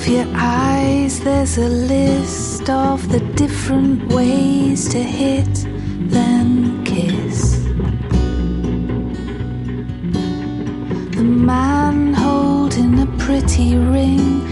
your eyes, there's a list of the different ways to hit, then kiss. The man holding a pretty ring